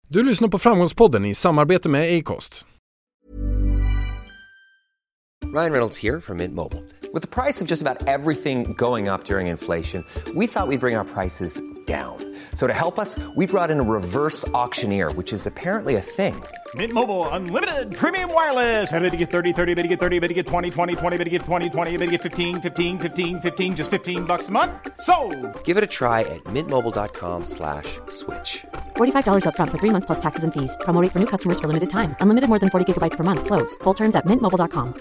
Du lyssnar på Framgångspodden i samarbete med Acast. Ryan Reynolds here from Mint Mobile. With the price of just about everything going up during inflation, we thought we'd bring our prices down. So to help us, we brought in a reverse auctioneer, which is apparently a thing. Mint Mobile Unlimited Premium Wireless. How to get 30, 30, bit to get 30, bit to get 20, 20, 20, bit to get 20, 20, bit to get 15, 15, 15, 15, just $15 a month? Sold! Give it a try at mintmobile.com/switch. $45 up front for 3 months plus taxes and fees. Promo rate for new customers for limited time. Unlimited more than 40 gigabytes per month. Slows full terms at mintmobile.com.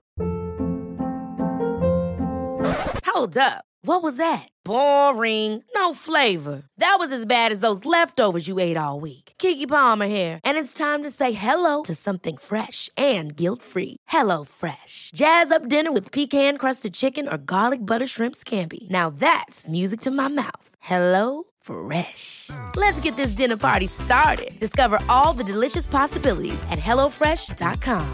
Hold up. What was that? Boring. No flavor. That was as bad as those leftovers you ate all week. Keke Palmer here, and it's time to say hello to something fresh and guilt-free. Hello Fresh. Jazz up dinner with pecan-crusted chicken or garlic butter shrimp scampi. Now that's music to my mouth. Hello Fresh. Let's get this dinner party started. Discover all the delicious possibilities at hellofresh.com.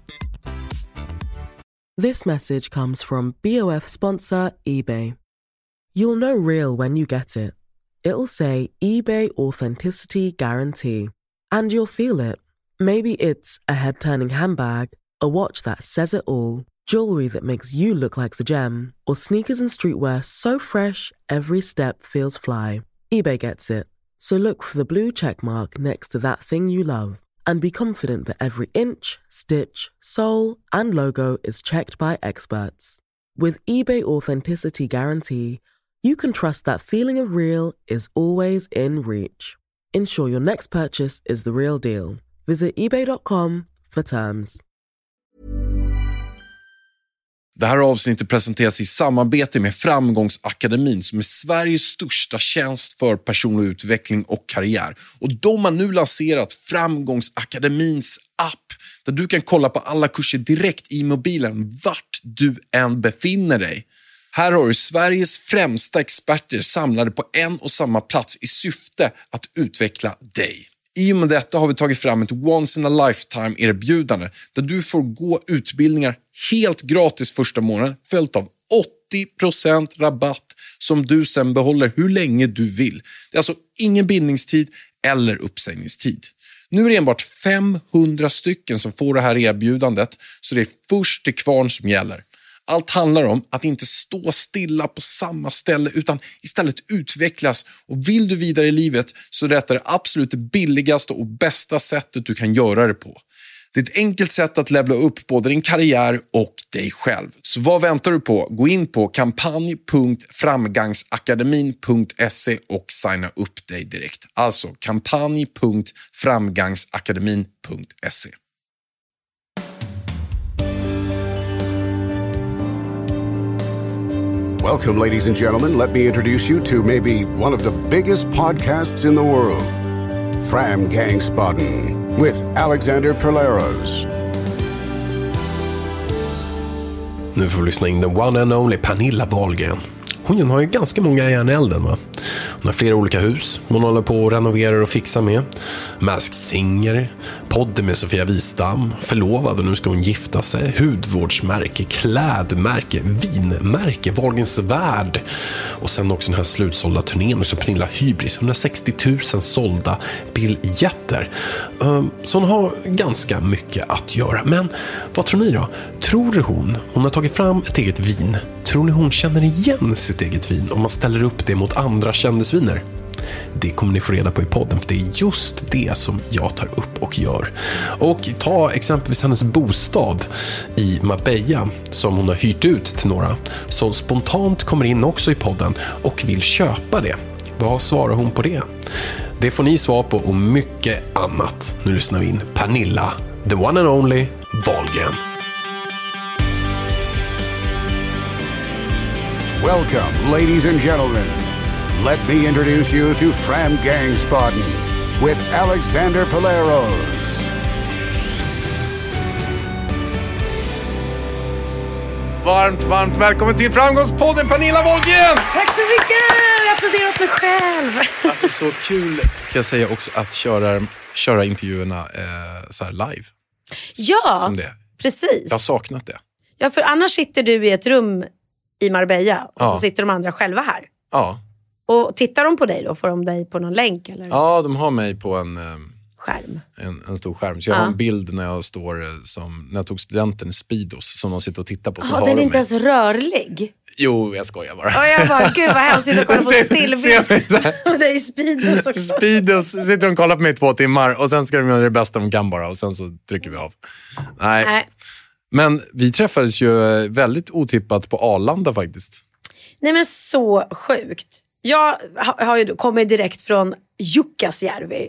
This message comes from BOF sponsor eBay. You'll know real when you get it. It'll say eBay Authenticity Guarantee. And you'll feel it. Maybe it's a head-turning handbag, a watch that says it all, jewelry that makes you look like the gem, or sneakers and streetwear so fresh every step feels fly. eBay gets it. So look for the blue check mark next to that thing you love. And be confident that every inch, stitch, sole, and logo is checked by experts. With eBay Authenticity Guarantee, you can trust that feeling of real is always in reach. Ensure your next purchase is the real deal. Visit ebay.com for terms. Det här avsnittet presenteras i samarbete med Framgångsakademin som är Sveriges största tjänst för personlig utveckling och karriär. Och de har nu lanserat Framgångsakademins app där du kan kolla på alla kurser direkt i mobilen vart du än befinner dig. Här har du Sveriges främsta experter samlade på en och samma plats i syfte att utveckla dig. I och med detta har vi tagit fram ett once in a lifetime erbjudande där du får gå utbildningar helt gratis första månaden följt av 80% rabatt som du sen behåller hur länge du vill. Det är alltså ingen bindningstid eller uppsägningstid. Nu är det enbart 500 stycken som får det här erbjudandet så det är först till kvarn som gäller. Allt handlar om att inte stå stilla på samma ställe utan istället utvecklas. Och vill du vidare i livet så är detta det absolut det billigaste och bästa sättet du kan göra det på. Det är ett enkelt sätt att levla upp både din karriär och dig själv. Så vad väntar du på? Gå in på kampanj.framgangsakademin.se och signa upp dig direkt. Alltså kampanj.framgangsakademin.se. Welcome, ladies and gentlemen. Let me introduce you to maybe one of the biggest podcasts in the world, Framgangspodden, with Alexander Perleros. Nu får vi lyssna in den one and only Pernilla Wahlgren. Hon har ju ganska många järn i elden, va? Hon har flera olika hus hon håller på och renoverar och fixar med. Masked Singer, podden med Sofia Wistam, förlovad och nu ska hon gifta sig, hudvårdsmärke, klädmärke, vinmärke, Wahlgrens värld och sen också den här slutsålda turnén och så Pernilla Hybris, 160 000 sålda biljetter. Så hon har ganska mycket att göra. Men vad tror ni då? Tror hon har tagit fram ett eget vin? Tror ni hon känner igen sitt eget vin om man ställer upp det mot andra kändisviner? Det kommer ni få reda på i podden, för det är just det som jag tar upp och gör. Och ta exempelvis hennes bostad i Marbella som hon har hyrt ut till några som spontant kommer in också i podden och vill köpa det. Vad svarar hon på det? Det får ni svar på och mycket annat. Nu lyssnar vi in Pernilla, the one and only Wahlgren. Welcome, ladies and gentlemen. Let me introduce you to Framgangspodden with Alexander Perleros. Varmt välkommen till Framgångspodden, Pernilla Wahlgren! Tack så mycket! Jag applåderar åt mig själv. Alltså så kul, ska jag säga också, att köra intervjuerna så här live. Ja, som det. Precis. Jag har saknat det. Ja, för annars sitter du i ett rum i Marbella och så sitter de andra själva här. Ja. Och tittar de på dig då? Får de dig på någon länk? Eller? Ja, de har mig på en skärm. En stor skärm. Så jag har en bild när jag när jag tog studenten i Speedos som de sitter och tittar på. Så den är inte ens rörlig. Jo, jag skojar bara. Och jag bara, gud vad hemskt att kolla på stillbild. Och det är Speedos också. Speedos sitter de och kollar på mig i 2 timmar och sen ska de göra det bästa de kan bara och sen så trycker vi av. Nej. Men vi träffades ju väldigt otippat på Arlanda faktiskt. Nej men så sjukt. Jag har ju kommit direkt från Jukkasjärvi.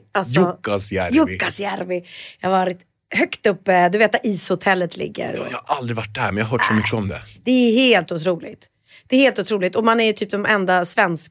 Jukkasjärvi. Jag har varit högt uppe, du vet där ishotellet ligger. Jag har aldrig varit där men jag har hört så mycket om det. Det är helt otroligt. Det är helt otroligt. Och man är ju typ de enda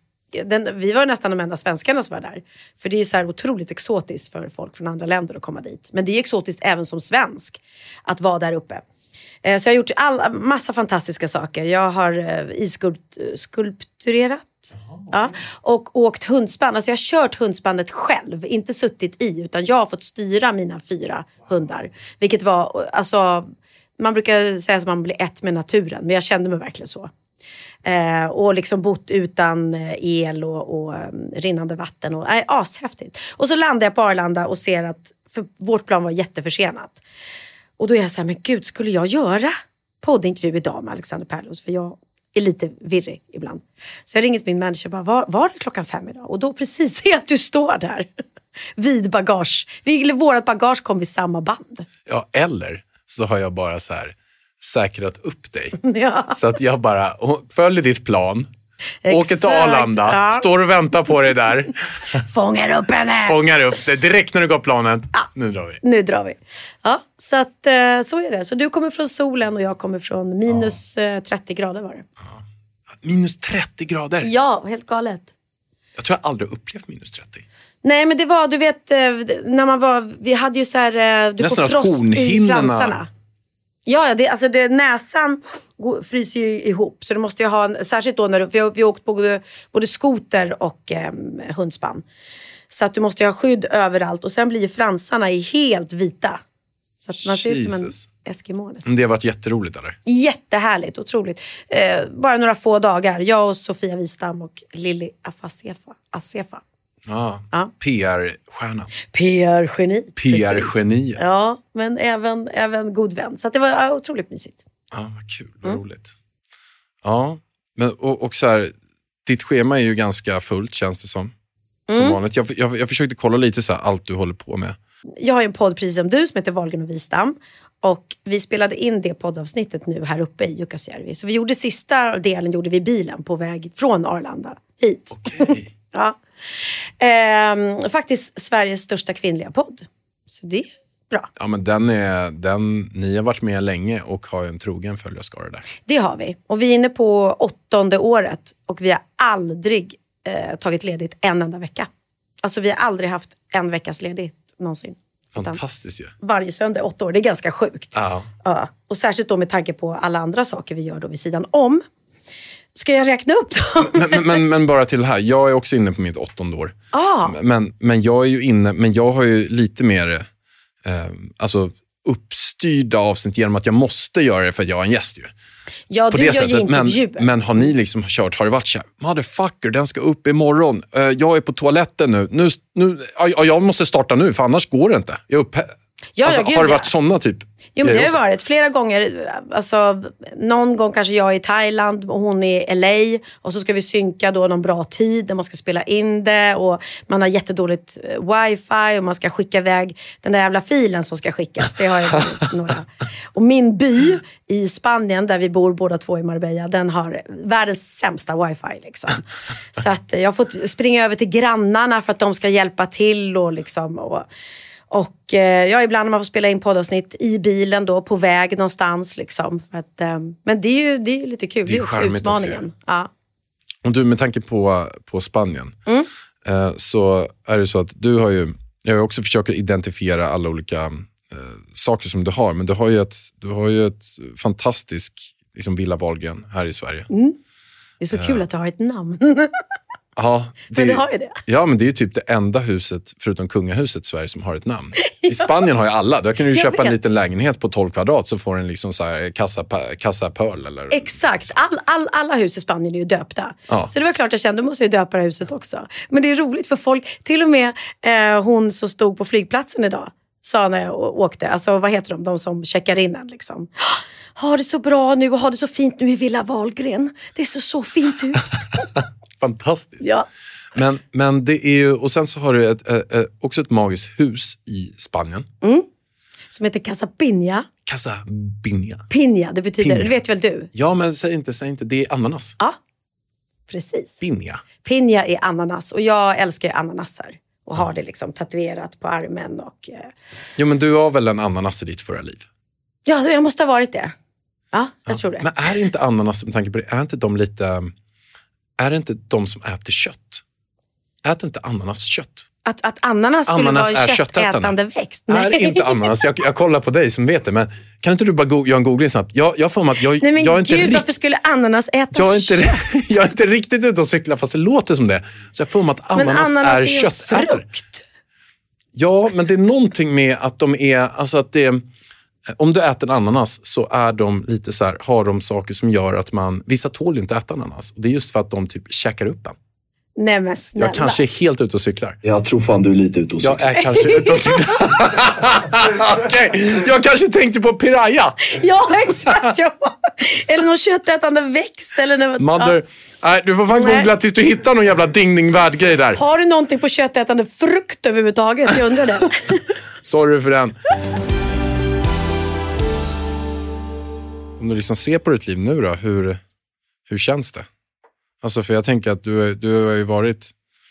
vi var nästan de enda svenskarna som var där. För det är så här otroligt exotiskt för folk från andra länder att komma dit. Men det är exotiskt även som svensk att vara där uppe. Så jag har gjort massa fantastiska saker. Jag har skulpturerat. Ja, och åkt hundspann. Alltså jag har kört hundspannet själv. Inte suttit i, utan jag har fått styra mina 4 hundar. Vilket var, alltså, man brukar säga att man blir ett med naturen. Men jag kände mig verkligen så. Och liksom bott utan el och rinnande vatten. Och ashäftigt. Och så landade jag på Arlanda och ser att för vårt plan var jätteförsenat. Och då är jag så här, men gud, skulle jag göra poddintervju idag med Alexander Pärlros? För jag är lite virrig ibland. Så jag ringer till min manager och bara, var det 5:00 idag? Och då precis ser jag att du står där vid bagage. Vårat bagage kom vid samma band. Ja, eller så har jag bara så här säkrat upp dig. Ja. Så att jag bara följer ditt plan. Exakt. Åker till Arlanda, står och väntar på dig där. Fångar upp henne. Fångar upp det direkt när du går planet. Ja. Nu drar vi. Ja, så att så är det. Så du kommer från solen och jag kommer från minus 30 grader var det. Ja. Minus 30 grader? Ja, helt galet. Jag tror jag aldrig upplevt minus 30. Nej, men det var, du vet, när man var, vi hade ju så här, du får frost i fransarna. Ja, näsan fryser ju ihop. Så du måste ju ha särskilt då när vi har åkt på både skoter och hundspann. Så att du måste ju ha skydd överallt. Och sen blir ju fransarna helt vita. Så att man ser ut som en eskimo nästan. Det har varit jätteroligt eller? Jättehärligt, otroligt. Bara några få dagar. Jag och Sofia Wistam och Lili Asefa. Ja. PR-stjärna. PR-geniet. PR-geniet. Ja, men även god vän. Så att det var otroligt mysigt. Ja, vad kul. Vad roligt. Ja, men, och så här, ditt schema är ju ganska fullt känns det som vanligt. Jag försökte kolla lite så här, allt du håller på med. Jag har ju en podd precis som du som heter Wahlgren och Wistam. Och vi spelade in det poddavsnittet nu här uppe i Jukkasjärvi. Så vi gjorde sista delen gjorde vi bilen på väg från Arlanda hit. Okej. Ja. Faktiskt Sveriges största kvinnliga podd. Så det är bra. Ja, men ni har varit med länge och har en trogen följarskara där. Det har vi. Och vi är inne på 8:e året. Och vi har aldrig tagit ledigt en enda vecka. Alltså vi har aldrig haft en veckas ledigt någonsin. Fantastiskt ju. Varje söndag 8 år. Det är ganska sjukt. Ja. Ja. Och särskilt då med tanke på alla andra saker vi gör då vid sidan om. Ska jag räkna upp dem? men bara till det här. Jag är också inne på mitt 8:e år. Ah. Men jag är ju inne... Men jag har ju lite mer uppstyrda avsnitt genom att jag måste göra det för att jag är en gäst ju. Ja, på du det gör sättet. ju intervjuer. Men har ni liksom kört, har det varit så här, motherfucker, den ska upp imorgon. Jag är på toaletten nu. Jag måste starta nu för annars går det inte. Har det varit sådana typ? Jo, men det har ju varit flera gånger. Alltså, någon gång kanske jag är i Thailand och hon är i LA. Och så ska vi synka då någon bra tid när man ska spela in det. Och man har jättedåligt wifi och man ska skicka iväg den där jävla filen som ska skickas. Det har jag varit några. Och min by i Spanien där vi bor båda två i Marbella, den har världens sämsta wifi liksom. Så att jag har fått springa över till grannarna för att de ska hjälpa till och liksom... Och ibland när man får spela in poddavsnitt i bilen då på väg någonstans liksom. För att, men det är ju lite kul. Det är också utmaningen. Också, ja. Och du, med tanke på Spanien så är det så att jag har också försökt identifiera alla olika saker som du har. Men du har ju ett fantastiskt liksom Villa Wahlgren här i Sverige. Det är så kul att du har ett namn. Ja, Men det har ju det. Ja, men det är ju typ det enda huset, förutom kungahuset i Sverige, som har ett namn. I Spanien har ju alla. Där kan du köpa en liten lägenhet på 12 kvadrat så får den liksom så här Casa Pearl. Eller... Exakt. Alla hus i Spanien är ju döpta. Ja. Så det var klart jag kände, du måste ju döpa det här huset också. Men det är roligt för folk, till och med hon som stod på flygplatsen idag, sa när jag åkte, alltså vad heter de som checkar in en liksom. Har det så bra nu och har det så fint nu i Villa Wahlgren. Det ser så fint ut. Fantastiskt. Ja. Men det är ju, och sen så har du också ett magiskt hus i Spanien. Som heter Casa Piña. Casa Piña. Piña, det betyder, Piña. det vet väl du? Ja, men säg inte, det är ananas. Ja, precis. Piña. Piña är ananas och jag älskar ju ananaser. Och har det liksom tatuerat på armen och... Jo, men du har väl en ananas i ditt förra liv? Ja, jag måste ha varit det. Ja, jag tror det. Men är inte ananas, med tanke på det, är det inte de som äter kött? Äter inte ananas kött? Att ananas skulle vara en köttätande växt? Nej. Är inte ananas? Jag kollar på dig som vet det, men kan inte du bara göra en googling snabbt? Jag får att jag Nej, men jag är inte gud, varför skulle ananas äta kött? Jag är inte riktigt ute och cyklar, fast det låter som det. Så jag får att ananas är köttätare. Frukt. Ja, men det är någonting med att de är, alltså att det, om du äter en ananas så är de lite så här, har de saker som gör att vissa tål ju inte äta ananas. Och det är just för att de typ käkar upp en. Nej, men snälla. Jag kanske är helt ute och cyklar. Jag tror fan du är lite ute och cyklar. Jag är kanske ute och cyklar. Okej. Jag kanske tänkte på piraya. Ja, exakt. Ja. Eller någon köttätande växt. Eller något. Mother. Nej, du får fan googla tills du hittar någon jävla ding-ding-värld-grej där. Har du någonting på köttätande frukt överhuvudtaget? Jag undrar det. Sorry för den. Om du liksom ser på ditt liv nu då, hur känns det? Alltså, för jag tänker att du har ju varit...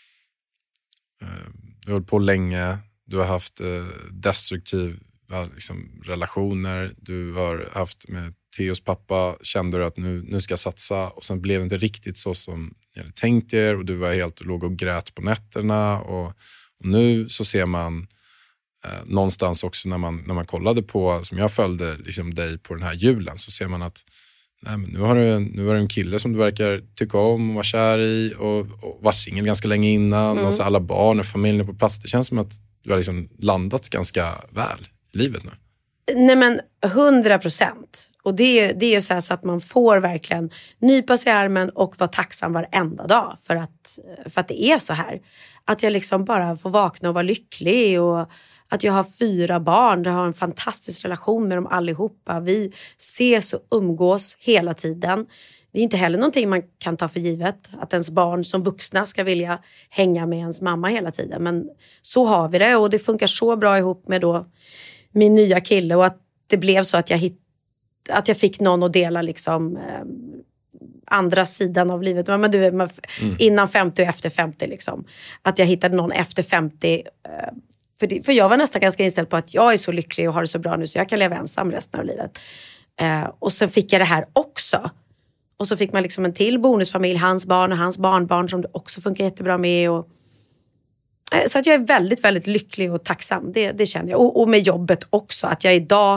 Du har hållit på länge. Du har haft destruktiva liksom, relationer. Du har haft med Theos pappa. Kände du att nu ska jag satsa. Och sen blev det inte riktigt så som ni hade tänkt er. Och du var låg och grät på nätterna. Och nu så ser man någonstans också när man kollade på... Som jag följde liksom, dig på den här julen. Så ser man att... Nej, men nu har du en kille som du verkar tycka om och vara kär i och var singel ganska länge innan. Och så alla barn och familjen på plats. Det känns som att du har liksom landat ganska väl i livet nu. Nej, men 100%. Och det är ju så här så att man får verkligen nypa sig i armen och vara tacksam varenda dag för att det är så här. Att jag liksom bara får vakna och vara lycklig och att jag har 4 barn. Jag har en fantastisk relation med dem allihopa. Vi ses och umgås hela tiden. Det är inte heller någonting man kan ta för givet. Att ens barn som vuxna ska vilja hänga med ens mamma hela tiden. Men så har vi det och det funkar så bra ihop med då min nya kille. Och att det blev så att jag fick någon att dela liksom... andra sidan av livet. Men du vet, innan 50 och efter 50 liksom. Att jag hittade någon efter 50. För jag var nästan ganska inställd på att jag är så lycklig och har det så bra nu så jag kan leva ensam resten av livet. Och sen fick jag det här också. Och så fick man liksom en till bonusfamilj, hans barn och hans barnbarn som det också funkar jättebra med. Så att jag är väldigt, väldigt lycklig och tacksam. Det känner jag. Och med jobbet också. Att jag idag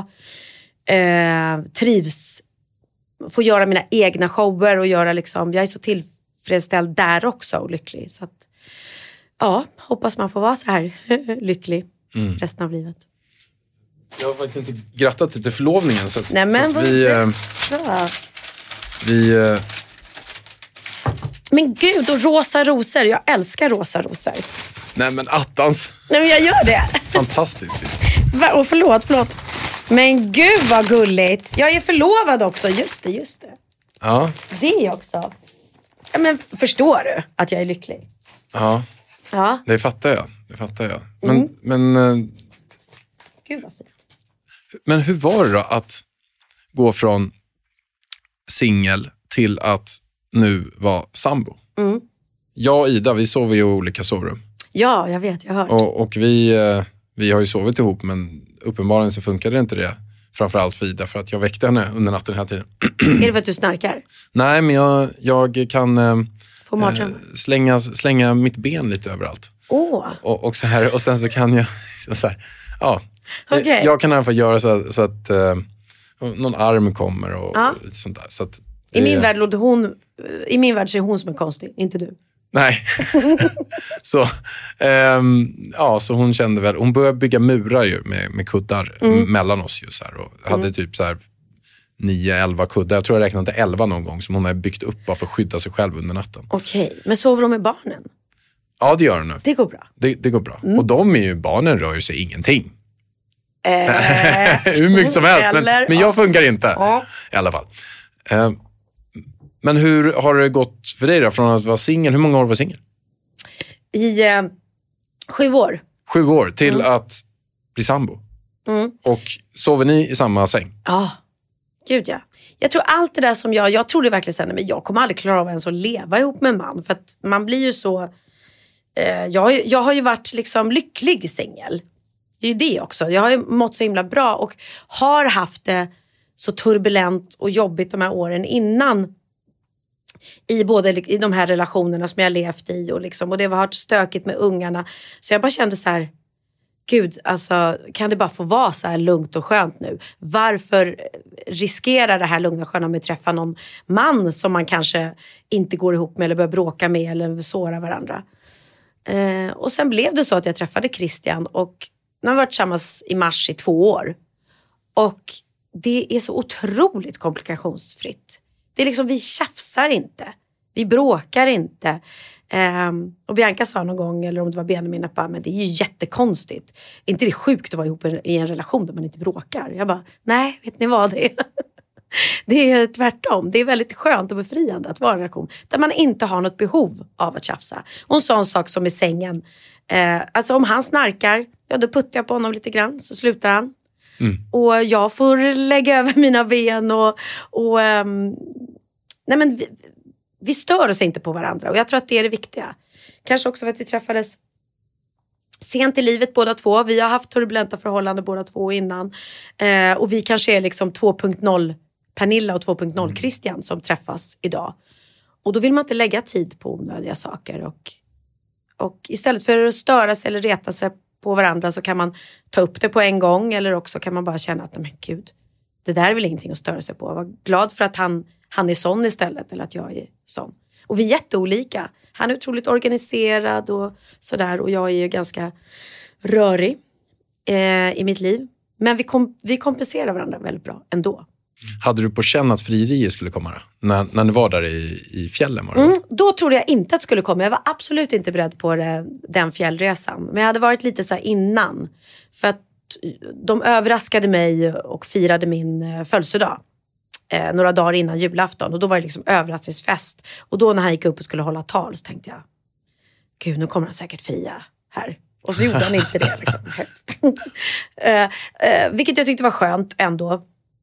trivs, får göra mina egna shower och göra liksom, jag är så tillfredsställd där också och lycklig. Så att, ja, hoppas man får vara så här lycklig resten av livet. Jag har faktiskt inte grattat till förlovningen så att, nej, men, så att vi men gud, och rosa rosor. Jag älskar rosa rosor. Nej, men attans. Nej, men jag gör det. Fantastiskt. Och förlåt. Men gud vad gulligt. Jag är förlovad också, just det. Ja. Det är jag också. Ja, men förstår du att jag är lycklig? Ja. Det fattar jag. Men gud vad fint. Men hur var det då att gå från singel till att nu vara sambo? Jag och Ida, vi sover i olika sovrum. Ja, jag vet, jag har hört. Och vi har ju sovit ihop, men uppenbarligen så funkade det inte det. Framförallt för Ida, för att jag väckte henne under natten den här tiden. Är det för att du snarkar? Nej, men jag kan slänga mitt ben lite överallt. Och så här, och sen så kan jag så här, ja. Okay. Jag kan i alla fall göra så att någon arm kommer och lite sånt där. Så att I min värld så är hon som är konstig, inte du. Nej. Så hon kände väl, hon började bygga murar ju med kuddar mellan oss ju så här, och hade typ så här 9-11 kuddar. Jag tror jag räknade 11 någon gång som hon hade byggt upp bara för att skydda sig själv under natten. Okej, men sover de med barnen? Ja, det gör hon nu. Det går bra. Det går bra. Och barnen rör ju sig ingenting. Hur mycket som helst. Men jag funkar inte. I alla fall. Men hur har det gått för dig då? Från att vara singel. Hur många år var singel? I 7 år. 7 år till att bli sambo. Och sover ni i samma säng? Ja, gud ja. Jag tror allt det där som jag trodde verkligen sen, men jag kommer aldrig klara av ens att leva ihop med en man. För att man blir ju så... Jag har ju varit liksom lycklig singel. Det är ju det också. Jag har ju mått så himla bra och har haft det så turbulent och jobbigt de här åren innan. I de här relationerna som jag levt i och det har varit stökigt med ungarna. Så jag bara kände så här, gud, alltså kan det bara få vara så här lugnt och skönt nu? Varför riskera det här lugna och sköna med att träffa någon man som man kanske inte går ihop med eller börjar bråka med eller såra varandra? Och sen blev det så att jag träffade Christian och nu har vi varit tillsammans i mars i 2 år. Och det är så otroligt komplikationsfritt. Det är liksom, vi tjafsar inte. Vi bråkar inte. Och Bianca sa någon gång, eller om det var Benjamin, att men det är ju jättekonstigt. Är inte det sjukt att vara ihop i en relation där man inte bråkar? Jag bara, nej, vet ni vad det är? Det är tvärtom. Det är väldigt skönt och befriande att vara i en relation där man inte har något behov av att tjafsa. Och en sån sak som i sängen. Alltså om han snarkar, då puttar jag på honom lite grann så slutar han. Och jag får lägga över mina ben nej men vi stör oss inte på varandra. Och jag tror att det är det viktiga. Kanske också för att vi träffades sent i livet båda två. Vi har haft turbulenta förhållanden båda två innan. Och vi kanske är liksom 2.0 Pernilla och 2.0 Christian som träffas idag. Och då vill man inte lägga tid på onödiga saker. Och istället för att störa sig eller reta sig på varandra så kan man ta upp det på en gång. Eller också kan man bara känna att, men gud, det där är väl ingenting att störa sig på. Var glad för att han är sån istället, eller att jag är sån. Och vi är jätteolika. Han är otroligt organiserad och sådär. Och jag är ju ganska rörig i mitt liv. Men vi kompenserar varandra väldigt bra ändå. Hade du på känn att frieriet skulle komma då? När ni var där i fjällen? Var det då trodde jag inte att det skulle komma. Jag var absolut inte beredd på den fjällresan. Men jag hade varit lite så här innan. För att de överraskade mig och firade min födelsedag. Några dagar innan julafton. Och då var det liksom överraskningsfest. Och då när han gick upp och skulle hålla tal så tänkte jag, gud, nu kommer han säkert fria här. Och så gjorde han inte det. Liksom. Vilket jag tyckte var skönt ändå.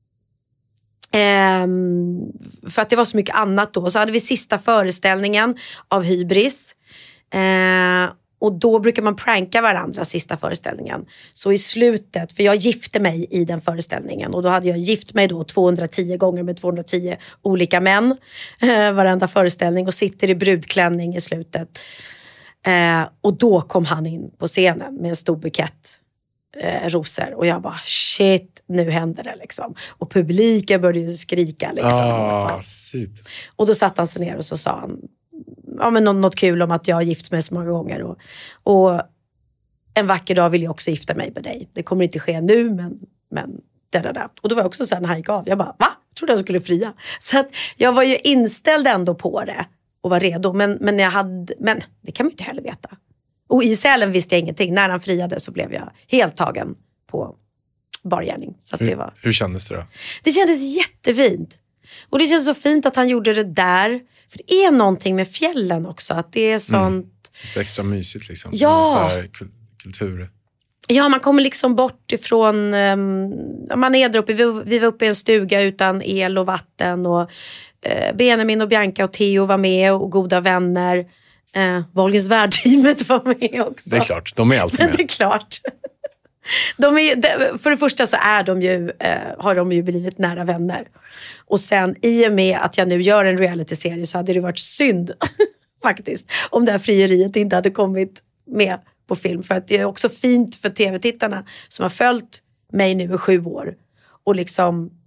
För att det var så mycket annat då. Så hade vi sista föreställningen av Hybris. Och då brukar man pranka varandra sista föreställningen. Så i slutet, för jag gifte mig i den föreställningen. Och då hade jag gift mig då 210 gånger med 210 olika män. Varenda föreställning. Och sitter i brudklänning i slutet. Och då kom han in på scenen med en stor bukett rosor. Och jag bara, shit, nu händer det liksom. Och publiken började ju skrika liksom. Och då satt han sig ner och så sa han, men något kul om att jag har gift mig så många gånger. Och en vacker dag vill jag också gifta mig med dig. Det kommer inte ske nu, men där. Och då var jag också så här, när han gick av, jag bara, va? Jag trodde han skulle fria. Så att jag var ju inställd ändå på det och var redo. Men det kan man ju inte heller veta. Och i Sälen visste jag ingenting. När han friade så blev jag helt tagen på bargärning. Så att det var... Hur kändes det då? Det kändes jättefint. Och det känns så fint att han gjorde det där. För det är någonting med fjällen också. Att det är sånt... Det är extra mysigt liksom. Ja. Så här kultur. Ja, man kommer liksom bort ifrån... man är där uppe. Vi var uppe i en stuga utan el och vatten. Och Benjamin och Bianca och Theo var med och goda vänner. Wahlgrens Värld-teamet var med också. Det är klart, de är alltid med. Det är klart. För det första så har de ju blivit nära vänner. Och sen i och med att jag nu gör en reality-serie så hade det varit synd faktiskt om det här frieriet inte hade kommit med på film. För att det är också fint för tv-tittarna som har följt mig nu i 7 år och liksom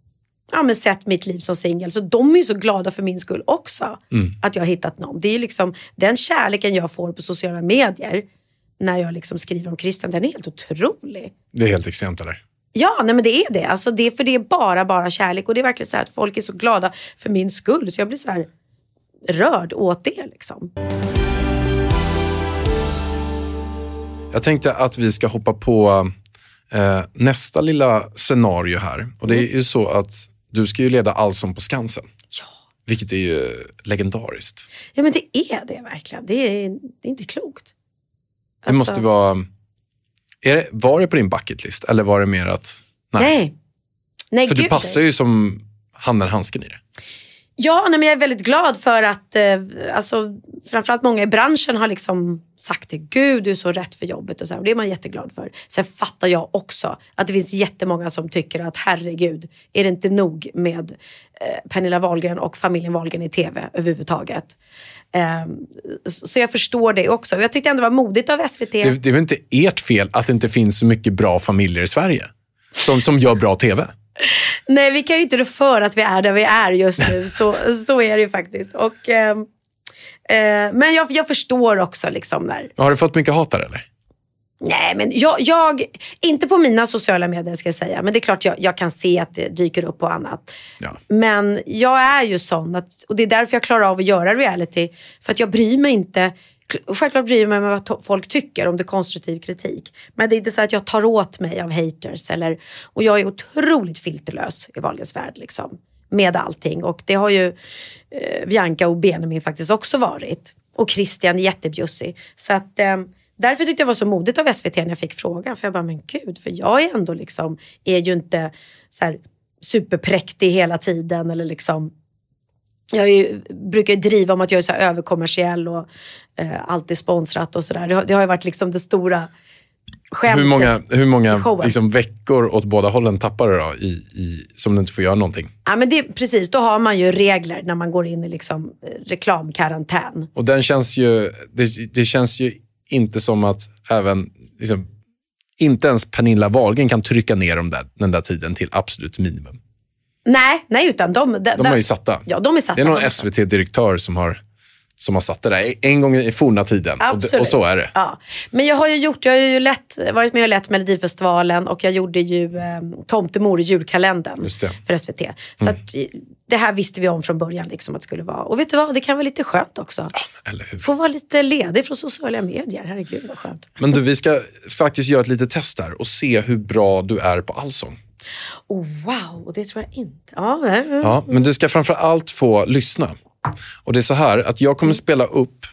sett mitt liv som singel. Så de är ju så glada för min skull också. Att jag har hittat någon. Det är liksom den kärleken jag får på sociala medier när jag liksom skriver om Christian, den är helt otrolig. Det är helt extremt eller? Ja, nej men det är det. Alltså det är bara kärlek. Och det är verkligen så här att folk är så glada för min skull. Så jag blir så här rörd åt det liksom. Jag tänkte att vi ska hoppa på nästa lilla scenario här. Och det är ju så att du ska ju leda Allsång på Skansen. Ja. Vilket är ju legendariskt. Ja, men det är det verkligen. Det är inte klokt. Det måste vara... Var det på din bucketlist? Eller var det mer att... Nej, för du passar ju som handen handsken i det. Ja, men jag är väldigt glad för att framförallt många i branschen har liksom sagt det. Gud, du är så rätt för jobbet och så här. Och det är man jätteglad för. Sen fattar jag också att det finns jättemånga som tycker att herregud, är det inte nog med Pernilla Wahlgren och familjen Wahlgren i tv överhuvudtaget. Så jag förstår det också. Jag tyckte ändå det var modigt av SVT. Det är väl inte ert fel att det inte finns så mycket bra familjer i Sverige som gör bra tv? Nej, vi kan ju inte rå för att vi är där vi är just nu. Så är det ju faktiskt. Och, men jag förstår också liksom där. Har du fått mycket hat där eller? Nej, men jag inte på mina sociala medier ska jag säga. Men det är klart jag kan se att det dyker upp och annat. Ja. Men jag är ju sån och det är därför jag klarar av att göra reality. För att jag bryr mig inte. Självklart bryr jag mig med vad folk tycker om det konstruktiv kritik. Men det är inte så att jag tar åt mig av haters. Och jag är otroligt filterlös i Wahlgrens värld liksom. Med allting. Och det har ju Bianca och Benjamin faktiskt också varit. Och Christian är jättebjussig. Så att därför tyckte jag var så modigt av SVT när jag fick frågan. För jag bara, men gud, för jag är ändå liksom, är ju inte så här superpräktig hela tiden. Eller liksom, brukar driva om att jag är så här överkommersiell och alltid sponsrat och sådär. Det har ju varit liksom det stora skämtet. Hur många liksom veckor åt båda hållen tappar du då som du inte får göra någonting? Ja, men precis, då har man ju regler när man går in i liksom reklamkarantän. Och den känns ju, det känns ju inte som att även liksom, inte ens Pernilla Wahlgren kan trycka ner den där tiden till absolut minimum. Nej, utan de är ju satta. Ja, de är satta. Det är någon SVT-direktör som har satt det där en gång i forna tiden. Och så är det. Ja. Men jag har ju varit med och lett Melodifestivalen och jag gjorde ju Tomtemor i julkalendern för SVT. Så att, det här visste vi om från början liksom att det skulle vara. Och vet du vad, det kan vara lite skönt också. Ja, eller hur? Få vara lite ledig från sociala medier, herregud vad skönt. Men du, vi ska faktiskt göra ett litet test där och se hur bra du är på allsång. Oh, wow, och det tror jag inte. Ja, men du ska framför allt få lyssna. Och det är så här att jag kommer spela upp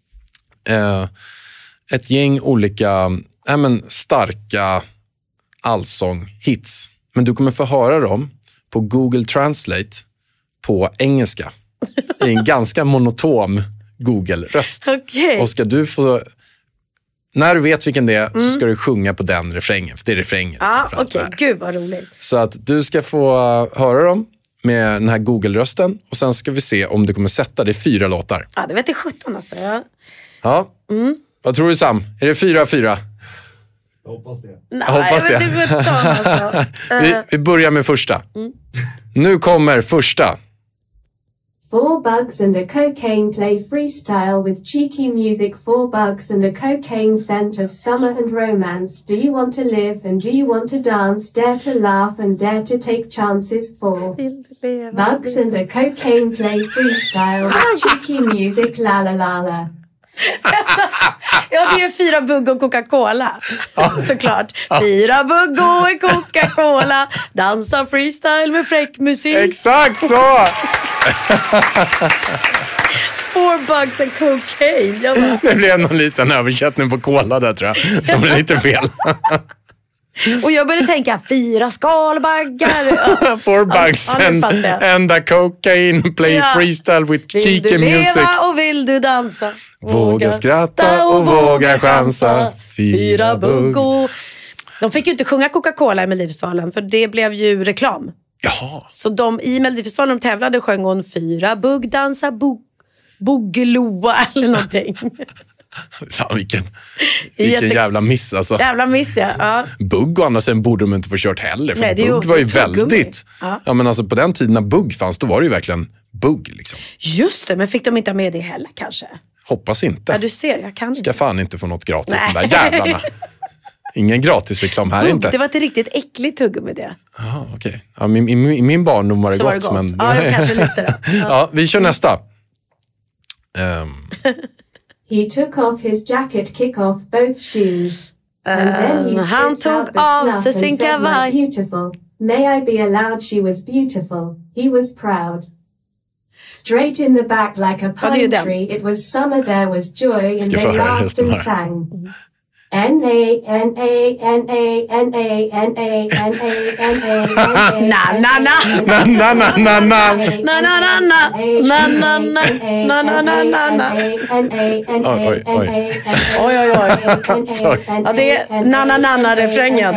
ett gäng olika starka allsång-hits. Men du kommer få höra dem på Google Translate på engelska. I en ganska monoton Google-röst. Okay. Och ska du få... När du vet vilken det är så ska du sjunga på den refrängen. För det är refrängen. Ja, okej. Gud vad roligt. Så att du ska få höra dem med den här Google-rösten. Och sen ska vi se om du kommer sätta det 4 låtar. Ja, det vet jag 17 alltså. Ja. Vad tror du, Sam? Är det 4-4? Jag hoppas det. Nej, jag hoppas det. Men det alltså. vi börjar med första. Nu kommer första. 4 bugs and a cocaine play freestyle with cheeky music. 4 bugs and a cocaine scent of summer and romance. Do you want to live and do you want to dance? Dare to laugh and dare to take chances. 4 bugs and a cocaine play freestyle with cheeky music. La la la la. Ja, det är 4 bugg och Coca-Cola. Såklart. 4 bugg och Coca-Cola. Dansa freestyle med fräck musik. Exakt så! 4 bugs and cocaine. Det blev någon liten översättning på cola där tror jag. Som är lite fel. Och jag började tänka 4 skalbaggar. 4 bugs and a cocaine play freestyle with cheeky music. Vill du leva och vill du dansa? Våga skratta och våga chansa. 4 bugg. De fick ju inte sjunga Coca-Cola i Melodifestivalen för det blev ju reklam. Jaha. Så i Melodifestivalen de tävlade sjöng hon 4 bugg dansa boogeloa eller någonting. Fan, vilken jävla miss alltså. Jävla miss, ja. Bugg och andra sen borde de inte få kört heller. För Nej, det Bugg var ju väldigt... Ja, men alltså på den tiden när Bugg fanns, då var det ju verkligen Bugg liksom. Just det, men fick de inte ha med det heller kanske? Hoppas inte. Ja, du ser, jag kan Ska fan inte få något gratis, Nej. de där jävlarna. Ingen gratisreklam här Bugg, inte. det var ett riktigt äckligt tuggummi det. Jaha, okej. Ja, i min barndom var det gott. Var det gott. Men... Ja, jag kanske lite då. Ja, vi kör nästa. He took off his jacket, kick off both shoes. And then he han stripped out tog the av fluff sig and sin said, kavaj. "My beautiful, may I be allowed she was beautiful." He was proud. Straight in the back like a det är ju pine den. tree, it was summer, there was joy, and Ska they få höra laughed resten and här. sang. Ja, det är nananana-refrängen.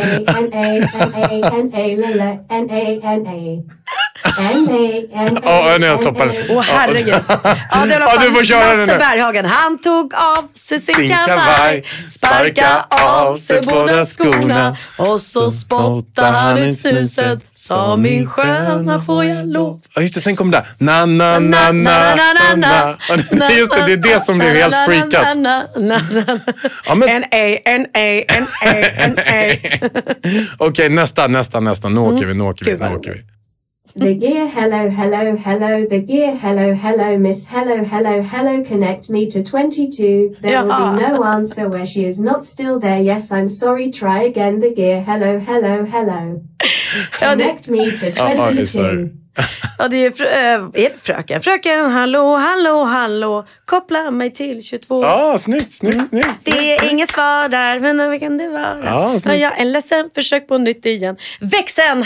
Nu jag stoppar. Herregud. Ja, det var du får köra den Lasse nu. Berghagen. Han tog av sig sin Sin kavaj, kavaj, sparka av sig båda skorna och så spottade han i snuset. Sa min sköna får jag lov. Ja, just det, sen kom det där. Na. Just det, det är det som blev helt freakat. Ja, men... N-A. Okej, nästa. Nu åker vi. The gear, hello, the gear, hello, miss, hello, connect me to 22. There will be no answer where she is not still there. Yes, I'm sorry, try again, the gear, hello. Connect me to 22. Ja, det är fröken. Fröken, hallå, koppla mig till 22. Ja, snyggt. Det är inget svar där, men vad kan det vara? Ja, snyggt. Jag är ledsen, försök på nytt igen. Växeln,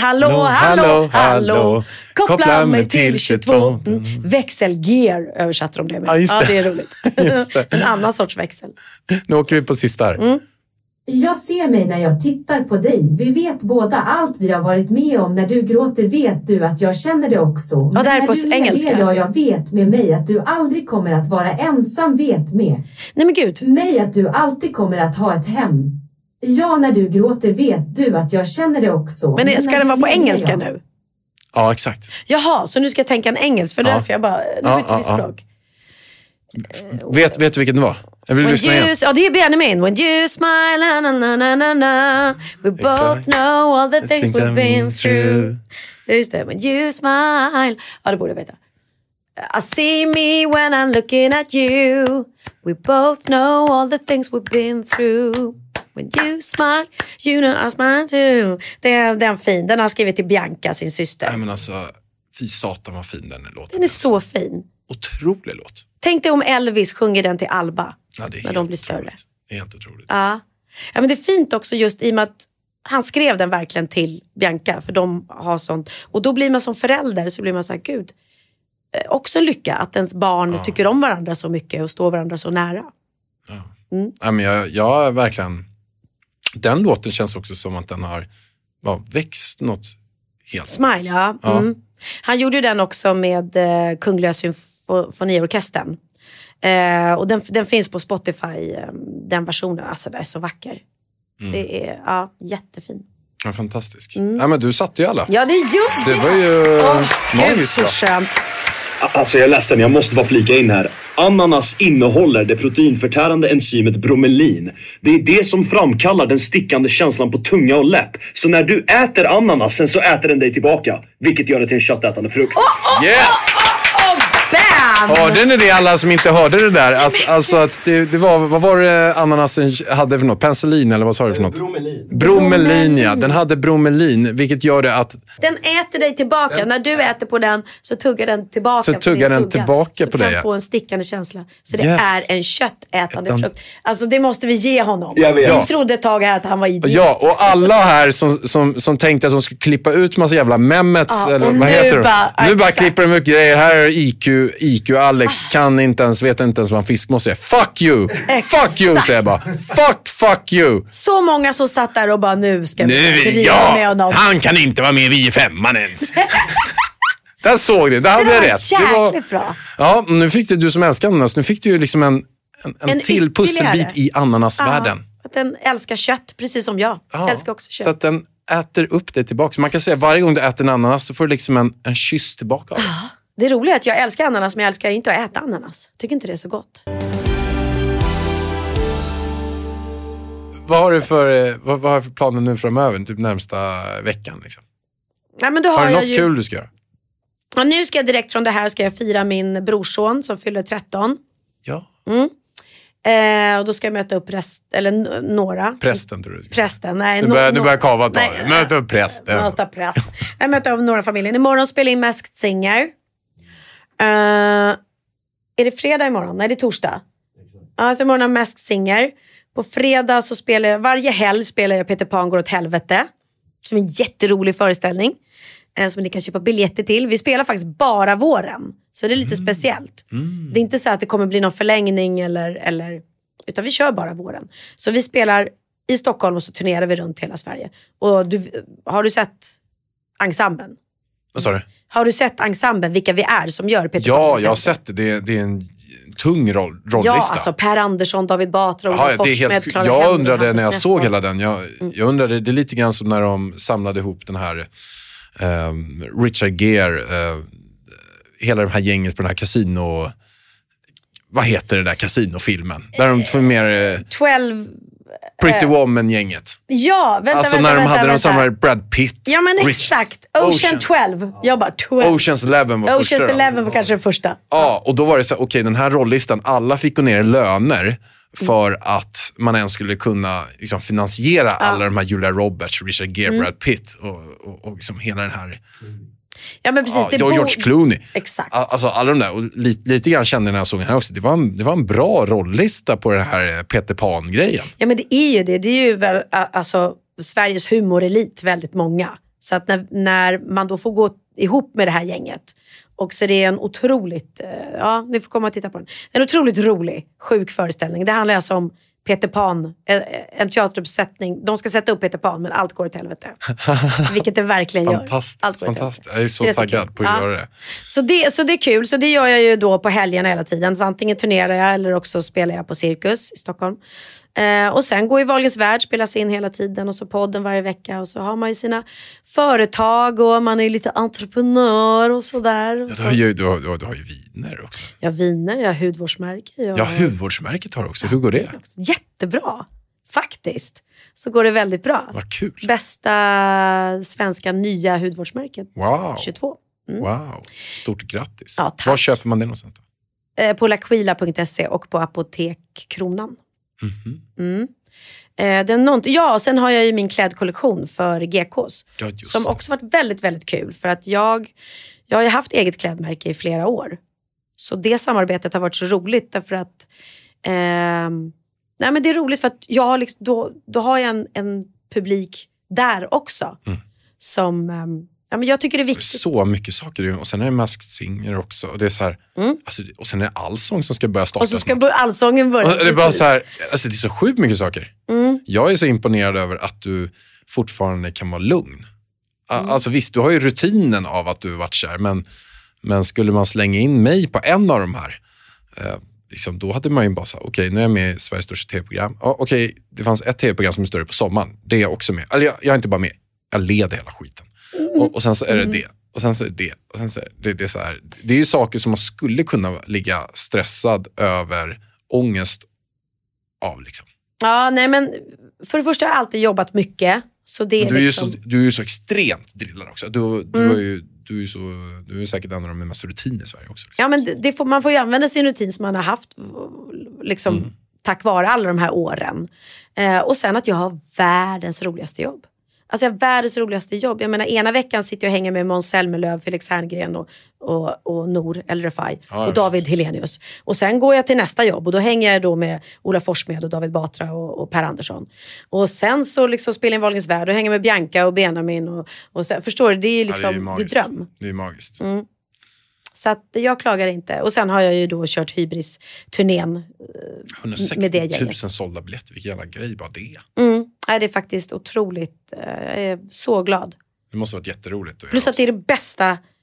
hallå, koppla mig till 22. Växelgear översatte de det med. Ja, just det. Det är roligt. Just det. En annan sorts växel. Nu åker vi på sista här. Jag ser mig när jag tittar på dig. Vi vet båda allt vi har varit med om. När du gråter vet du att jag känner det också. Ja, det här är på Men när du engelska. ler, jag vet med mig att du aldrig kommer att vara ensam, vet med. Nej men gud. Mig att du alltid kommer att ha ett hem. Ja, när du gråter vet du att jag känner det också. Men ska när den vara du på ler, engelska jag. nu? Ja, exakt. Jaha, så nu ska jag tänka en engelsk. För därför jag bara, nu byter vi språk. Vet du vilken det var? Jag vill lyssna igen. Ja, det är Benjamin. When you smile, na. We both know all the things we've been through. Just det, when you smile. Ja, det borde jag veta. I see me when I'm looking at you. We both know all the things we've been through. When you smile, you know I smile too. Den fin. Den har skrivit till Bianca, sin syster. Nej, men alltså, fy satan vad fin den låten. Den är så fin. Otrolig låt. Tänk dig om Elvis sjunger den till Alba. Ja, det är när de blir större. Otroligt. Det är helt otroligt. Ja, men det är fint också just i och med att han skrev den verkligen till Bianca. För de har sånt. Och då blir man som förälder så blir man så här, gud. Också en lycka att ens barn tycker om varandra så mycket och står varandra så nära. Ja, men jag är verkligen... Den låten känns också som att den har växt något helt. Smile, ja. Mm. Han gjorde ju den också med Kungliga Symfoniorkestern. Och den finns på Spotify, den versionen. Alltså det är så vacker. Det är jättefin. Ja, fantastisk. Ja, men du satte ju alla. Ja, det gjorde Det var ju magiskt så bra. skönt. Alltså jag är ledsen, jag måste bara flika in här. Ananas innehåller det proteinförtärande enzymet bromelin. Det är det som framkallar den stickande känslan på tunga och läpp. Så när du äter ananasen så äter den dig tillbaka. Vilket gör det till en köttätande frukt. Yes! Bam! Hörde ni det, alla som inte hörde det där? Att det var, vad var det ananasen hade för något? Penicillin eller vad sa du för något? Bromelin, ja. Den hade bromelin, vilket gör det att... Den äter dig tillbaka. När du äter på den så tuggar den tillbaka. Så på tuggar din den tugga. tillbaka så på kan dig, ja. få en stickande känsla. Så det Yes. är en köttätande frukt. Alltså det måste vi ge honom. Jag vet. Vi trodde ett tag här att han var idiot. Ja, och alla här som tänkte att de skulle klippa ut massa jävla memets, eller och vad nu heter det? bara- Nu bara exakt. klipper de ut grejer. Här är IQ Alex kan inte ens, vet inte ens vad en fiskmås är. Fuck you! Exakt. Fuck you, säger jag bara. Fuck you! Så många som satt där och bara nu ska vi Nu, driva med honom. han kan inte vara med i femman ens. Där såg du, där hade jag rätt. Jäkligt bra. Ja, nu fick du som älskar ananas, nu fick du ju liksom en till pusselbit i ananasvärlden. Att den älskar kött, precis som jag. Jag älskar också kött. Så att den äter upp det tillbaka. Så man kan säga varje gång du äter en ananas så får du liksom en kyss tillbaka. Det är roligt att jag älskar ananas, men jag älskar inte att äta ananas. Tycker inte det är så gott. Vad har du för planer nu framöver? Typ närmsta veckan liksom? Nej, men då har du jag något kul du ska göra? Ja, nu ska jag direkt från det här ska jag fira min brorson som fyller 13. Ja. Och då ska jag möta upp några. Prästen tror du? Prästen, nej. Du börjar kava ta. Möta upp prästen. Jag möter upp några familjer. Imorgon spelar jag in Masked Singer. Är det fredag imorgon? Nej, det är torsdag. Ja, så imorgon har Masked Singer. På fredag så spelar jag, varje helg spelar jag Peter Pan går åt helvete. Som är en jätterolig föreställning. Som ni kan köpa biljetter till. Vi spelar faktiskt bara våren. Så det är lite speciellt. Det är inte så att det kommer bli någon förlängning eller utan vi kör bara våren. Så vi spelar i Stockholm och så turnerar vi runt hela Sverige. Och har du sett ensemblen? Vad sa du? Har du sett ensemblen, vilka vi är som gör Peter Pan? Ja, jag har sett det. Det är en tung rollista. Ja, alltså Per Andersson, David Batra, Olof Forssmed, Clara jag Henry, undrade när jag Hannes såg Nessvold. hela den. Jag undrade, det är lite grann som när de samlade ihop den här Richard Gere, hela det här gänget på den här kasino... Vad heter det där kasinofilmen? Där de får mer... 12... Pretty Woman-gänget. Ja, vänta. När de hade de samlade Brad Pitt. Ja, men exakt. Ocean 12. Jag bara 12. Ocean's 11 var första. Ocean's 11 var kanske det första. Ja, och då var det så okej, den här rolllistan, alla fick gå ner i löner för att man ens skulle kunna liksom, finansiera alla de här Julia Roberts, Richard Gere, Brad Pitt och liksom hela den här... Ja, men precis. George Clooney. Exakt. Alltså alla de där. Och lite grann kände när jag såg den här också. Det var en bra rollista på den här Peter Pan-grejen. Ja, men det är ju det. Det är ju väl alltså Sveriges humorelit väldigt många. Så att när man då får gå ihop med det här gänget. Och så det är en otroligt... Ja, ni får komma och titta på den. Det är en otroligt rolig, sjuk föreställning. Det handlar alltså om Peter Pan, en teateruppsättning. De ska sätta upp Peter Pan, men allt går åt helvete. Vilket det verkligen gör. Fantastiskt. Jag är så taggad på att göra det. Så det är kul. Så det gör jag ju då på helgerna hela tiden. Så antingen turnerar jag eller också spelar jag på Cirkus i Stockholm. Och sen går ju Wahlgrens värld, spelas in hela tiden. Och så podden varje vecka. Och så har man ju sina företag och man är ju lite entreprenör och sådär. Ja, du har ju viner också. Jag har viner, jag har hudvårdsmärke. Ja, hudvårdsmärket har du också. Hur går det? Jättebra, faktiskt. Så går det väldigt bra. Vad kul. Bästa svenska nya hudvårdsmärket. Wow. 22. Wow, stort grattis. Ja, tack. Var köper man det någonstans då? På laquila.se och på Apotek Kronan. Och sen har jag ju min klädkollektion för GKs. Ja, som också varit väldigt, väldigt kul. För att jag har ju haft eget klädmärke i flera år. Så det samarbetet har varit så roligt därför att nej, men det är roligt för att jag har liksom, då har jag en publik där också. Som ja, men jag tycker det är viktigt. Så mycket saker. Och sen är det Masked Singer också. Och det är så här, alltså, och sen är det allsång som ska börja starta. Och så ska allsången börja. Och det är bara så här, alltså det är så sjukt mycket saker. Jag är så imponerad över att du fortfarande kan vara lugn. Alltså visst, du har ju rutinen av att du har varit kär. Men skulle man slänga in mig på en av de här, liksom, då hade man ju bara sagt, okej, nu är jag med i Sveriges största tv-program. Okej, det fanns ett tv-program som är större på sommaren. Det är jag också med. Eller jag är inte bara med, jag leder hela skiten. Och sen så är det det. Och sen så är det det. Och sen så är det så här. Det är ju saker som man skulle kunna ligga stressad över, ångest av liksom. Ja, nej men för det första har jag alltid jobbat mycket. Så det är du är ju så extremt drillad också. Du är säkert en av de med mest rutin i Sverige också. Liksom. Ja, men man får ju använda sin rutin som man har haft liksom, tack vare alla de här åren. Och sen att jag har världens roligaste jobb. Alltså jag har världens roligaste jobb. Jag menar, ena veckan sitter jag och hänger med Måns Zelmerlöw, Felix Herngren och Nour El Refai och David Helenius. Och sen går jag till nästa jobb och då hänger jag då med Olof Forssmed och David Batra och Per Andersson. Och sen så liksom spelar jag Wahlgrens värld och hänger med Bianca och Benjamin och sen, förstår du, det är liksom det är dröm. Det är magiskt. Så att jag klagar inte. Och sen har jag ju då kört Hybris-turnén 160 000 sålda biljetter. Vilken jävla grej bara det. Det är faktiskt otroligt. Jag är så glad. Det måste ha varit jätteroligt. Plus att det är det bästa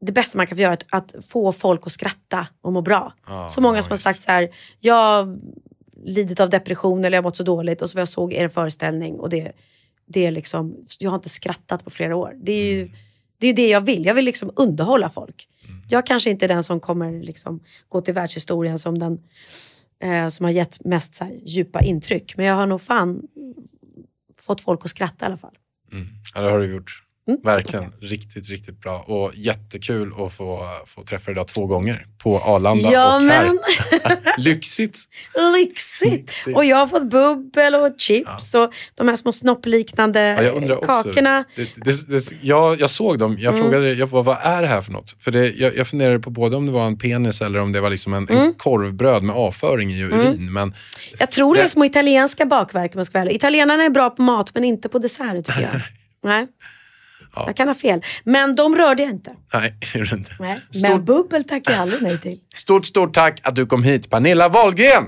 det bästa man kan få göra är att få folk att skratta och må bra. Så många som har sagt så här, jag lidit av depression eller jag har mått så dåligt och så jag såg er föreställning och det är liksom, jag har inte skrattat på flera år. Det är ju det jag vill. Jag vill liksom underhålla folk. Jag kanske inte är den som kommer liksom gå till världshistorien som den som har gett mest så här djupa intryck. Men jag har nog fått folk att skratta i alla fall. Ja, det har du gjort. Verkligen. Riktigt, riktigt bra. Och jättekul att få träffa dig idag 2 gånger på Arlanda och här. Lyxigt. Och jag har fått bubbel och chips och de här små snoppliknande kakorna. Jag såg dem. Jag frågade, vad är det här för något? För jag funderade på både om det var en penis eller om det var liksom en korvbröd med avföring i urin. Men jag tror det är små italienska bakverk. Italienarna är bra på mat men inte på dessert tycker jag. Nej. Ja. Jag kan ha fel. Men de rörde jag inte. Nej, det gjorde inte. Nej. Men bubbel tackar jag aldrig nej till. Stort tack att du kom hit, Pernilla Wahlgren.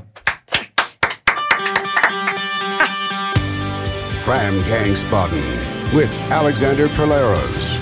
Fram Gangsbotten with Alexander Polaros.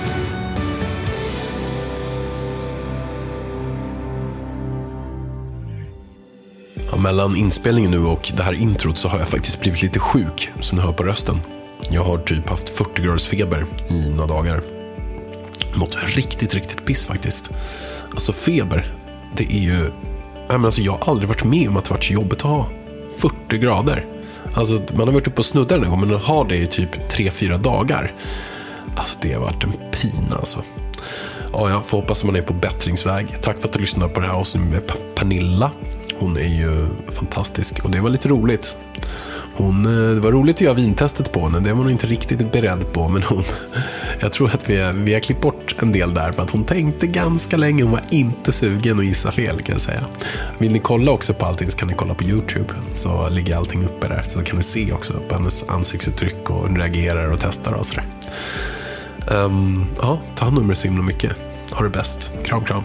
Ja, mellan inspelningen nu och det här introt så har jag faktiskt blivit lite sjuk, som ni hör på rösten. Jag har typ haft 40 graders feber i några dagar. Mått riktigt piss faktiskt. Alltså feber, det är ju... jag har aldrig varit med om att det varit så jobbigt att ha 40 grader. Alltså man har varit uppe och snuddar en gång, men att ha det i typ 3-4 dagar. Alltså det har varit en pina alltså. Ja, jag får hoppas att man är på bättringsväg. Tack för att du lyssnade på det här avsnittet med Pernilla. Hon är ju fantastisk och det var lite roligt. Det var roligt att göra vintestet på henne. Det var hon inte riktigt beredd på. Men jag tror att vi har klippt bort en del där. För att hon tänkte ganska länge. Hon var inte sugen att gissa fel kan jag säga. Vill ni kolla också på allting så kan ni kolla på YouTube. Så ligger allting uppe där. Så kan ni se också på hennes ansiktsuttryck. Och hon reagerar och testar och sådär. Ta hand om er så himla mycket. Ha det bäst. Kram.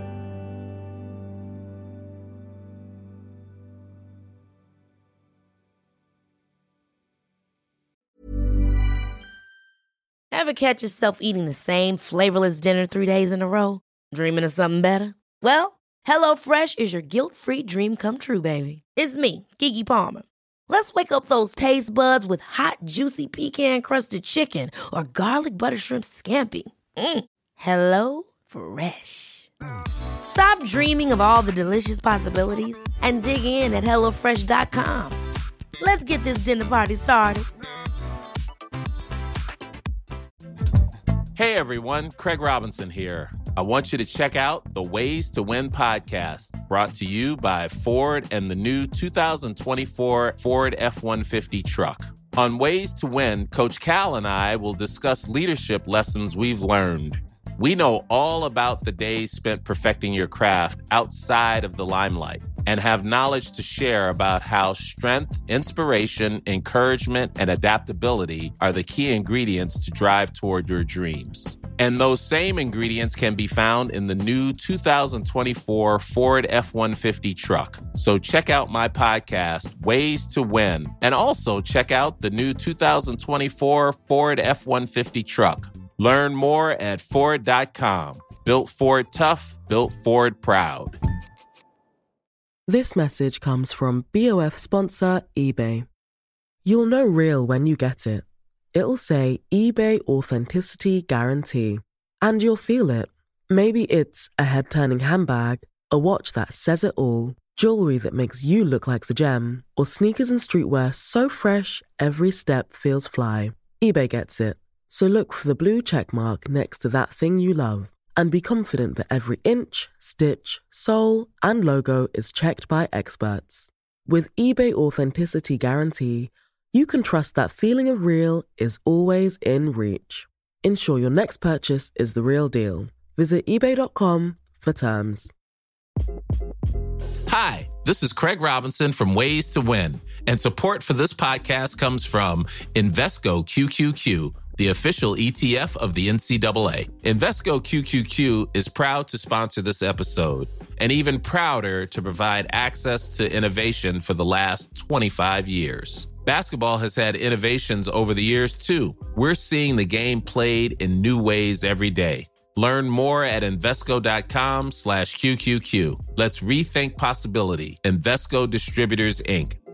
Ever catch yourself eating the same flavorless dinner 3 days in a row? Dreaming of something better? Well, HelloFresh is your guilt-free dream come true, baby. It's me, Keke Palmer. Let's wake up those taste buds with hot, juicy pecan-crusted chicken or garlic butter shrimp scampi. Hello Fresh. Stop dreaming of all the delicious possibilities and dig in at HelloFresh.com. Let's get this dinner party started. Hey everyone, Craig Robinson here. I want you to check out the Ways to Win podcast, brought to you by Ford and the new 2024 Ford F-150 truck. On Ways to Win, Coach Cal and I will discuss leadership lessons we've learned. We know all about the days spent perfecting your craft outside of the limelight and have knowledge to share about how strength, inspiration, encouragement, and adaptability are the key ingredients to drive toward your dreams. And those same ingredients can be found in the new 2024 Ford F-150 truck. So check out my podcast, Ways to Win, and also check out the new 2024 Ford F-150 truck. Learn more at Ford.com. Built Ford tough, built Ford proud. This message comes from BOF sponsor eBay. You'll know real when you get it. It'll say eBay Authenticity Guarantee. And you'll feel it. Maybe it's a head-turning handbag, a watch that says it all, jewelry that makes you look like the gem, or sneakers and streetwear so fresh every step feels fly. eBay gets it. So look for the blue check mark next to that thing you love and be confident that every inch, stitch, sole, and logo is checked by experts. With eBay Authenticity Guarantee, you can trust that feeling of real is always in reach. Ensure your next purchase is the real deal. Visit eBay.com for terms. Hi, this is Craig Robinson from Ways to Win, and support for this podcast comes from Invesco QQQ, the official ETF of the NCAA. Invesco QQQ is proud to sponsor this episode, and even prouder to provide access to innovation for the last 25 years. Basketball has had innovations over the years, too. We're seeing the game played in new ways every day. Learn more at Invesco.com/QQQ. Let's rethink possibility. Invesco Distributors, Inc.